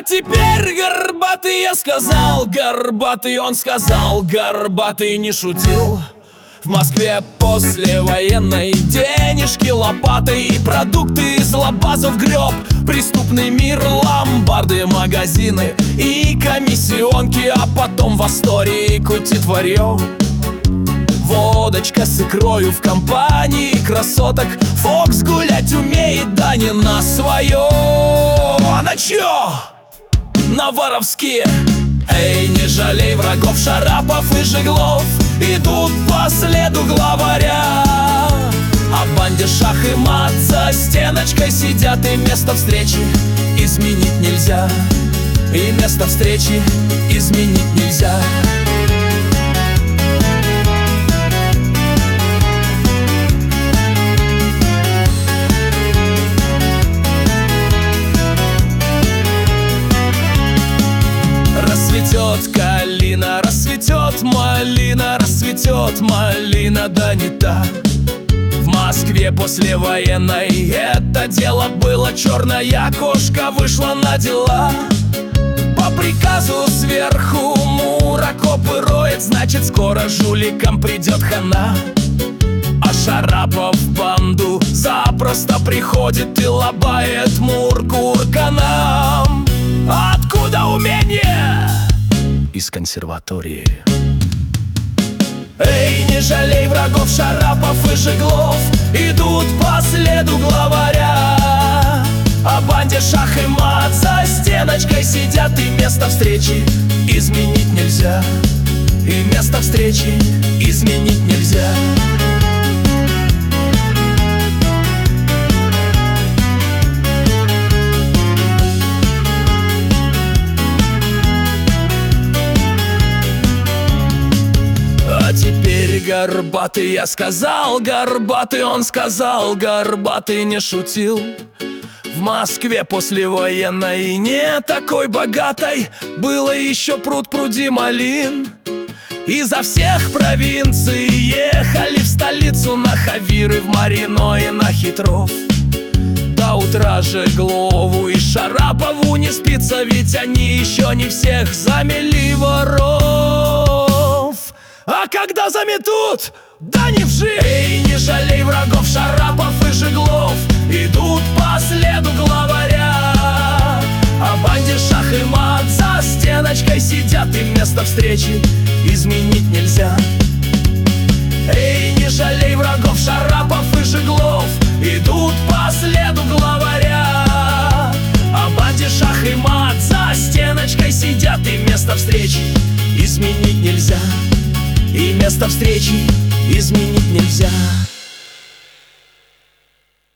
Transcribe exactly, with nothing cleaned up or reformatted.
теперь Горбатый, я сказал, Горбатый, он сказал, Горбатый не шутил. В Москве послевоенной денежки лопатой и продукты из лабазов греб. Преступный мир, ломбарды, магазины и комиссионки, а потом в истории кутит варьё. Водочка с икрою в компании красоток. Фокс гулять умеет, да не на своё. А на чё? На воровские. Эй, не жалей врагов, Шарапов и Жиглов идут по следу главаря. А банде шах и мат за стеночкой сидят, и место встречи изменить нельзя. И место встречи изменить нельзя. Расцветет калина, расцветет малина, расцветет малина, да не так. В Москве послевоенной это дело было. Черная кошка вышла на дела. По приказу сверху муракопы роет, значит скоро жуликам придет хана. А Шарапов в банду запросто приходит и лобает мур-курканам. Откуда умение? Из консерватории. Эй, не жалей врагов, Шарапов и Жиглов идут по следу главаря. А банде шах и мат за стеночкой сидят, и место встречи изменить нельзя. И место встречи изменить нельзя. Теперь Горбатый, я сказал, Горбатый, он сказал, Горбатый не шутил. В Москве послевоенной не такой богатой было еще пруд пруди малин. Изо всех провинций ехали в столицу на Хавиры, в Марино и на Хитров. До утра Жиглову и Шарапову не спится, ведь они еще не всех замели воров. А когда заметут, да не вжи. Эй, не жалей врагов, Шарапов и Жиглов идут по следу главаря. А банде шах и мат за стеночкой сидят, и место встречи изменить нельзя. Эй, не жалей врагов, Шарапов и Жиглов идут по следу главаря. А банде шах и мат за стеночкой сидят, и место встречи изменить нельзя. И место встречи изменить нельзя.